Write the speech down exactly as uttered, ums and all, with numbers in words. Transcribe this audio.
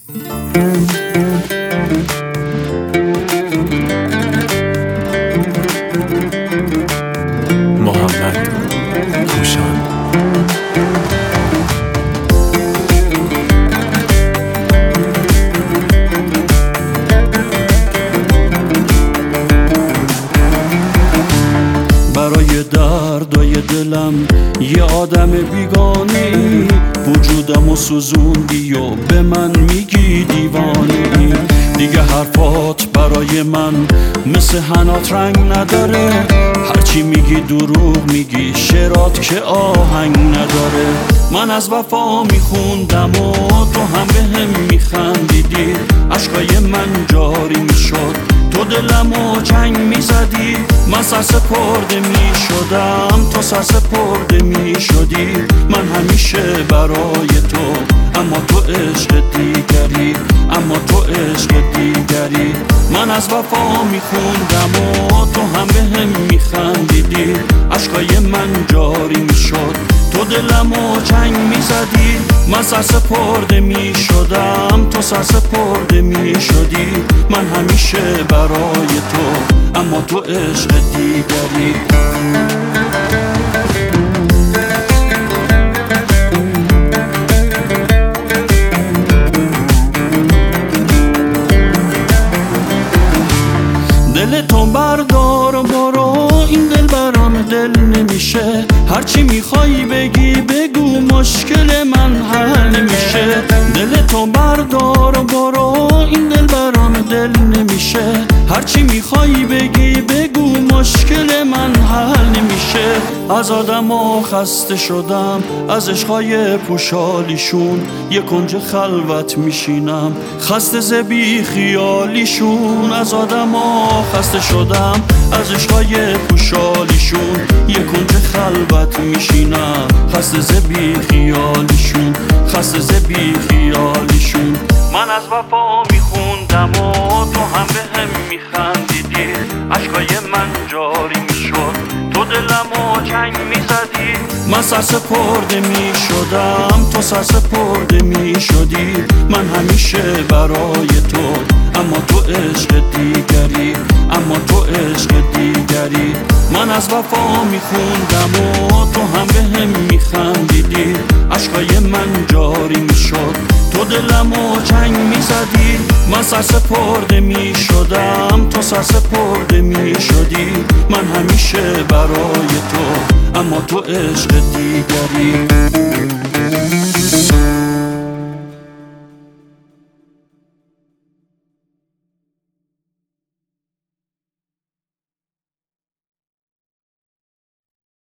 محمد پوشان. برای دردای دلم یه آدم بیگانه‌ای، وجودم و سوزوندی و به من میگی دیوانه‌ای. دیگه حرفات برای من مثل حنات رنگ نداره، هرچی میگی دروغ میگی، شعرات که آهنگ نداره. من از وفا میخوندم و تو هم به هم میخندیدی، عشقای من جاری میشد، تو دلمو جنگ میزدی. من سرسپرده میشدم، تو سرسپرده میشدی. من همیشه برای تو، اما تو عشق دیگری، اما تو عشق دیگری. من از وفا میخوندم و تو هم به هم میخندیدی، عشقای من جاری میشد، تو دلمو جنگ میزدی. من سرسپرده میشدم، تو سرسپرده میشدی. من همیشه برای تو، اما تو عشق دیگری. دل تو بردار برو، این دل برام دل نمیشه. هرچی میخوای بگی بگو، مشکل من حل نمیشه. دل تو بردار برو، این دل برام دل نمیشه. هرچی میخوای بگی بگو، مشکل من حل نمیشه. از آدما خسته شدم، از عشقای پوشالیشون، یه کنج خلوت میشینم، خسته ز بی خیالیشون. از آدما خسته شدم، از عشقای پوشالیشون، یه کنج خلوت میشینم، خسته ز بی خیالیشون، خسته ز بی خیالیشون. من از وفا میخوندم و تو هم به هم میخندیدی، عشقای من جاری میشد، تو دلمو جنگ میزدی. من سرسپرده میشدم، تو سرسپرده میشدی. من همیشه برای تو، اما تو عشق دیگری، اما تو عشق دیگری. من از وفا میخوندم و تو هم به هم میخندیدی، عشقای من جاری میشد، تو دلمو جنگ میزدی. من سرسپرده میشدم، تو سرسپرده میشدی. من همیشه برای تو، اما تو عشق دیگری.